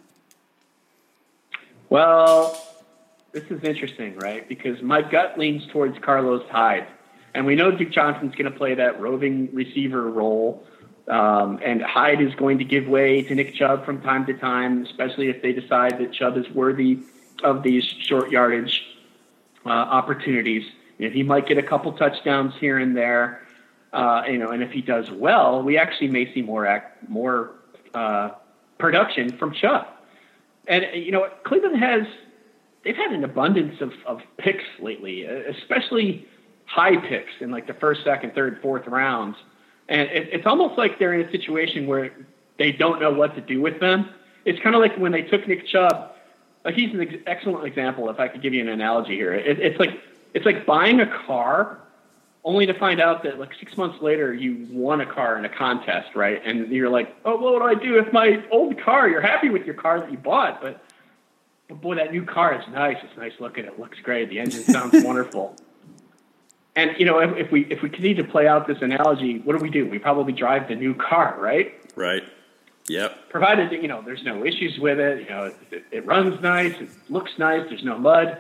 Well, this is interesting, right? Because my gut leans towards Carlos Hyde. And we know Duke Johnson's going to play that roving receiver role. And Hyde is going to give way to Nick Chubb from time to time, especially if they decide that Chubb is worthy of these short yardage opportunities. He might get a couple touchdowns here and there, and if he does well, we actually may see more production from Chubb. And Cleveland they've had an abundance of picks lately, especially high picks in like the first, second, third, fourth rounds. And it's almost like they're in a situation where they don't know what to do with them. It's kind of like when they took Nick Chubb. Like he's an excellent example, if I could give you an analogy here. It's like buying a car only to find out that like 6 months later you won a car in a contest, right? And you're like, oh, what do I do with my old car? You're happy with your car that you bought, but boy, that new car is nice. It's nice looking. It looks great. The engine sounds wonderful. And, if we continue to play out this analogy, what do? We probably drive the new car, right? Right. Yep. Provided that, there's no issues with it, it runs nice, it looks nice, there's no mud.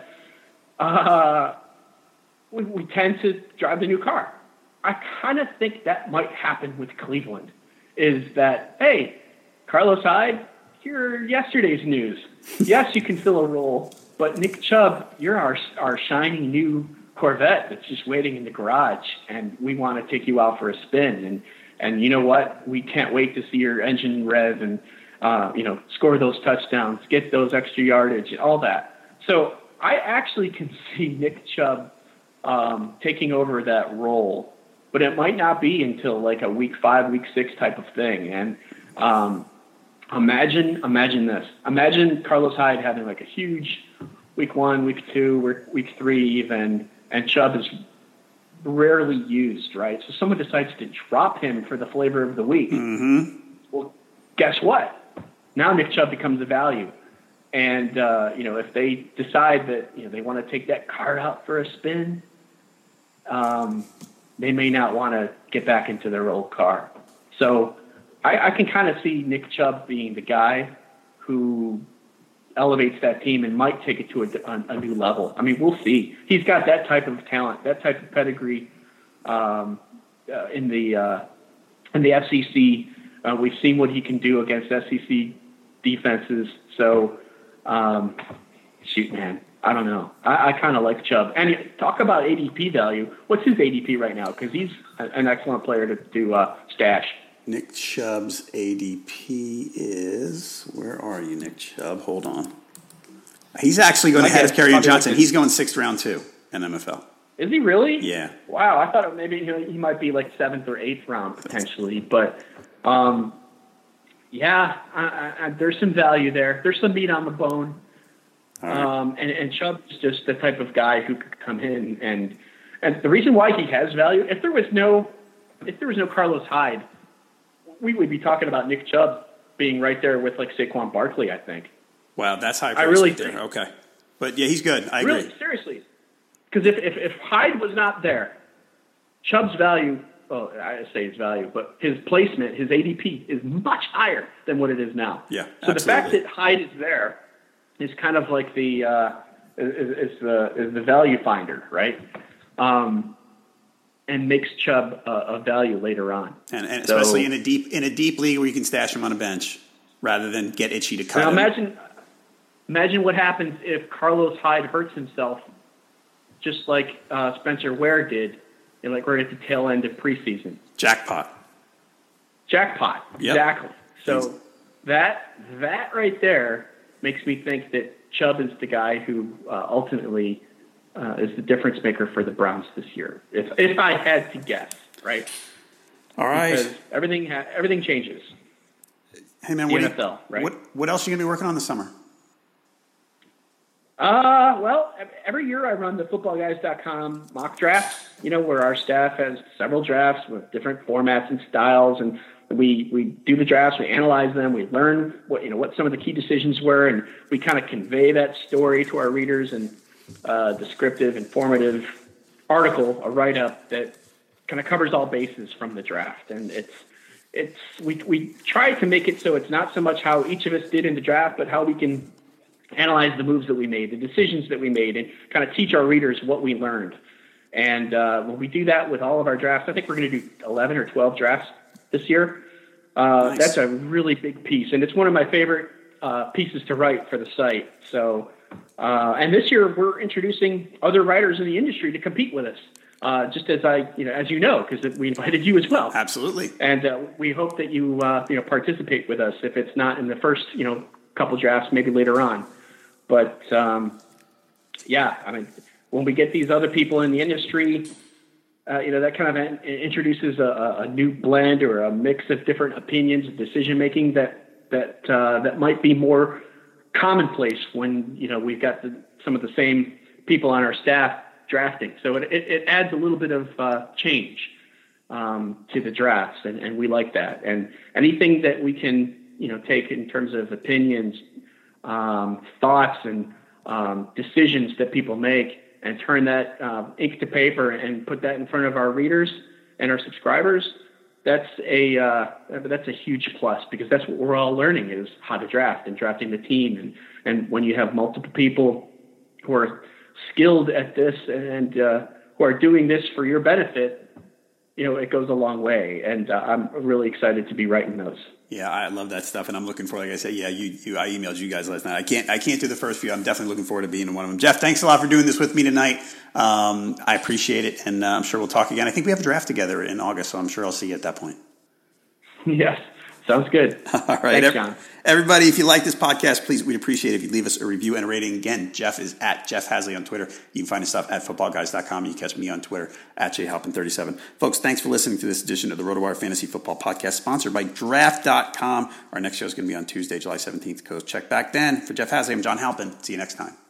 We tend to drive the new car. I kind of think that might happen with Cleveland, is that, hey, Carlos Hyde, you're yesterday's news. Yes, you can fill a role, but Nick Chubb, you're our shiny new Corvette that's just waiting in the garage, and we want to take you out for a spin. And you know what? We can't wait to see your engine rev and, score those touchdowns, get those extra yardage, and all that. So I actually can see Nick Chubb taking over that role, but it might not be until like a week 5, week 6 type of thing. And imagine this. Imagine Carlos Hyde having like a huge week 1, week 2, week 3 even, and Chubb is rarely used, right? So someone decides to drop him for the flavor of the week. Mm-hmm. Well, guess what? Now Nick Chubb becomes a value. And, if they decide that, they want to take that car out for a spin, they may not want to get back into their old car. So I can kind of see Nick Chubb being the guy who elevates that team and might take it to a new level. I mean, we'll see. He's got that type of talent, that type of pedigree in the FCC. We've seen what he can do against SEC defenses. So, shoot, man, I don't know. I kind of like Chubb. And talk about ADP value. What's his ADP right now? Because he's an excellent player to stash. Nick Chubb's ADP is, where are you, Nick Chubb? Hold on. He's actually going ahead of Kerryon Johnson. He's going 6th round too in MFL. Is he really? Yeah. Wow, I thought maybe he might be like 7th or 8th round potentially, but there's some value there. There's some meat on the bone. Right. And Chubb is just the type of guy who could come in and the reason why he has value. If there was no Carlos Hyde, we would be talking about Nick Chubb being right there with like Saquon Barkley, I think. Wow, that's high. I really think. Okay, but yeah, he's good. I agree. Really, seriously, because if Hyde was not there, Chubb's value. Well, I say his value, but his placement, his ADP, is much higher than what it is now. Yeah. So absolutely. The fact that Hyde is there is kind of like the value finder, right? And makes Chubb a value later on, and especially in a deep league where you can stash him on a bench rather than get itchy to cut him. Imagine what happens if Carlos Hyde hurts himself, just like Spencer Ware did, like right at the tail end of preseason. Jackpot. Yep. Exactly. So that right there makes me think that Chubb is the guy who ultimately is the difference maker for the Browns this year. If I had to guess, right? All right. Because everything changes. Hey man, NFL, right? What else are you gonna be working on this summer? Well, every year I run the footballguys.com mock drafts, where our staff has several drafts with different formats and styles, and we do the drafts, we analyze them, we learn what some of the key decisions were, and we kind of convey that story to our readers in descriptive, informative article, a write-up that kind of covers all bases from the draft. And we try to make it so it's not so much how each of us did in the draft, but how we can analyze the moves that we made, the decisions that we made, and kind of teach our readers what we learned. And when we do that with all of our drafts, I think we're going to do 11 or 12 drafts this year. Nice. That's a really big piece, and it's one of my favorite pieces to write for the site. So, and this year we're introducing other writers in the industry to compete with us, just as because we invited you as well. Absolutely. And we hope that you participate with us if it's not in the first couple drafts, maybe later on. But when we get these other people in the industry, that kind of introduces a new blend or a mix of different opinions and decision making that might be more commonplace when we've got some of the same people on our staff drafting. So it adds a little bit of change to the drafts, and we like that. And anything that we can take in terms of opinions, thoughts, and decisions that people make and turn that ink to paper and put that in front of our readers and our subscribers, that's a huge plus, because that's what we're all learning, is how to draft and drafting the team. And when you have multiple people who are skilled at this and who are doing this for your benefit, it goes a long way. And I'm really excited to be writing those. Yeah, I love that stuff, and I'm looking forward. Like I said, I emailed you guys last night. I can't do the first few. I'm definitely looking forward to being in one of them. Jeff, thanks a lot for doing this with me tonight. I appreciate it, and I'm sure we'll talk again. I think we have a draft together in August, so I'm sure I'll see you at that point. Yes, sounds good. All right, thanks, John. Everybody, if you like this podcast, please, we'd appreciate it if you leave us a review and a rating. Again, Jeff is at Jeff Hasley on Twitter. You can find his stuff at footballguys.com. You can catch me on Twitter at jhalpin37. Folks, thanks for listening to this edition of the RotoWire Fantasy Football Podcast, sponsored by Draft.com. Our next show is going to be on Tuesday, July 17th. Go check back then. For Jeff Hasley, I'm John Halpin. See you next time.